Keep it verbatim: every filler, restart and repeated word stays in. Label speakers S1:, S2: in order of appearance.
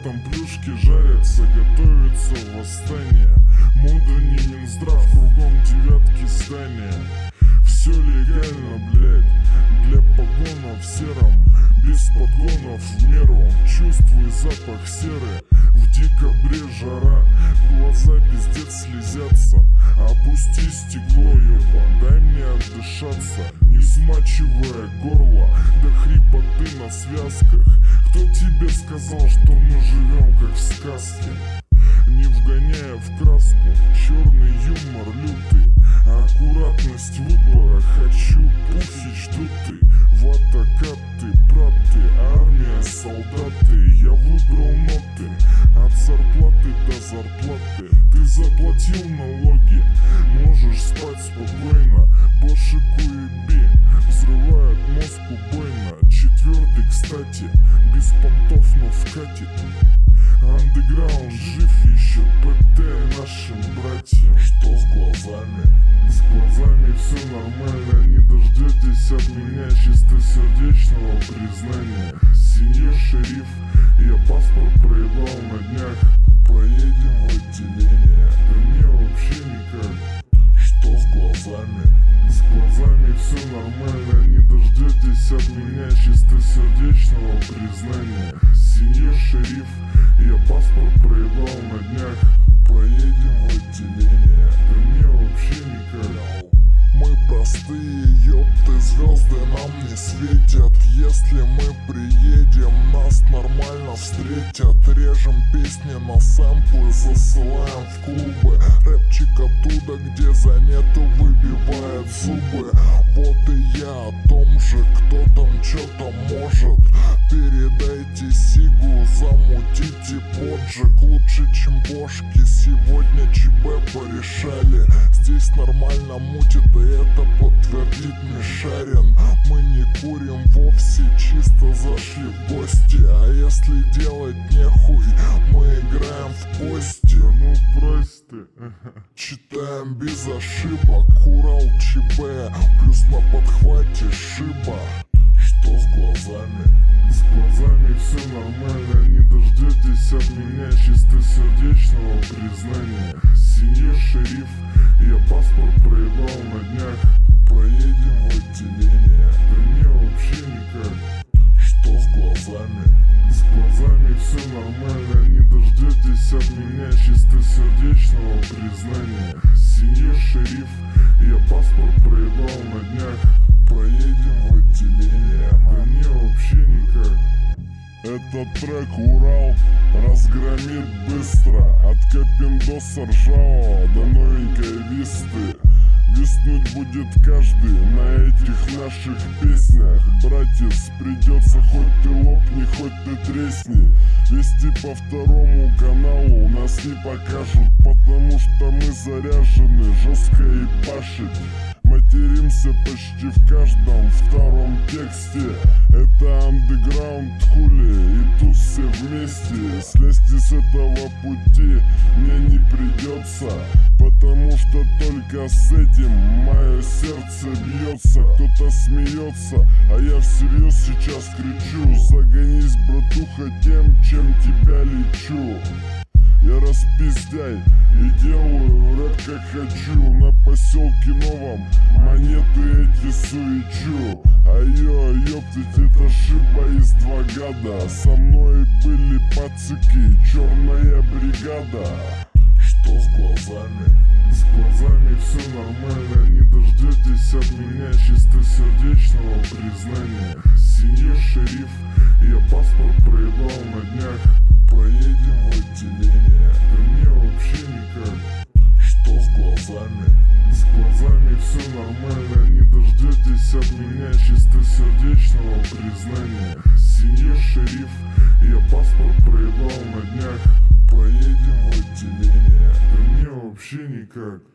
S1: там плюшки жарятся, готовится восстание. Мода не Минздрав, кругом девятки здания. Все легально, блядь, для погонов в сером, без подгонов в меру. Чувствую запах серы, в декабре жара, глаза пиздец слезятся. Опусти стекло, ёба, дай мне отдышаться, не смачивая горло до хрипоты на связках. Кто тебе сказал, что мы живем как в сказке? Не вгоняя в краску черный юмор лютый, аккуратность выбора, хочу пухи, жду ты. Ватакаты, браты, армия, солдаты. Я выбрал ноты от зарплаты до зарплаты. Ты заплатил налоги, можешь спать спокойно. Боши Куеби взрывают мозг убойно. Четвертый, кстати, без понтов, но вкатит. Андеграунд жив еще, ПТ нашим братьям.
S2: Что с глазами?
S1: С глазами все нормально, не дождетесь от меня чистосердечного признания. Сеньор шериф, я паспорт проебал на днях.
S2: Поедем в отделение.
S1: Да не, вообще никак.
S2: Что с глазами?
S1: С глазами все нормально, не дождетесь от меня чистосердечного признания. Сеньор шериф, я паспорт проебал на днях.
S2: Поедем в отделение.
S1: Да не, вообще никак.
S2: Мы простые, ёпты, звезды нам не светят. Если мы приедем, нас нормально встретят. Режем песни на сэмплы, засылаем в клубы. Рэпчик оттуда, где за нету, выбивает зубы. Вот и я о том же, кто там чё-то может. Передайте сигу, замутите поджиг. Лучше, чем бошки, сегодня ЧБ порешали. Здесь нормально мутит, и это подтвердит Мишарин. Мы не курим вовсе, чисто зашли в гости. А если делать нехуй, мы играем в кости.
S1: Ну брось ты.
S2: Читаем без ошибок, Урал ЧБ, плюс на подхвате шиба. Что с глазами?
S1: С глазами все нормально, не дождетесь от меня чистосердечного признания. Сеньор шериф, я паспорт проебал на днях.
S2: Поедем в отделение.
S1: Да не, вообще никак.
S2: Что с глазами?
S1: С глазами все нормально, не дождетесь от меня чистосердечного признания. Сеньор шериф, я паспорт проебал на днях.
S2: Поедем в отделение.
S1: Да не, вообще никак.
S3: Этот трек Урал разгромит быстро. От Капиндоса ржавого до новенькой Висты. Виснуть будет каждый на этих наших песнях. Братец, придется хоть ты лопни, хоть ты тресни. Вести по второму каналу нас не покажут, потому что мы заряжены жестко и пашить. Материмся почти в каждом втором тексте. Это андеграунд хули, и тут все вместе. Слезть с этого пути мне не придется, потому что только с этим мое сердце бьется. Кто-то смеется, а я всерьез сейчас кричу: загонись, братуха, тем, чем тебя лечу. Я распиздяй и делаю рэп как хочу. На поселке Новом монеты эти суечу. Айо, ёптать, это шиба из два года. Со мной были пацыки, черная бригада.
S2: Что с глазами?
S1: С глазами все нормально, не дождетесь от меня чистосердечного признания. Сеньор шериф, я паспорт проебал на днях.
S2: Поедем в отделение.
S1: Да не, вообще никак.
S2: Что с глазами?
S1: С глазами все нормально, не дождетесь от меня чистосердечного признания. Сеньор шериф, я паспорт проебал на днях.
S2: Поедем в отделение.
S1: Да не, вообще никак.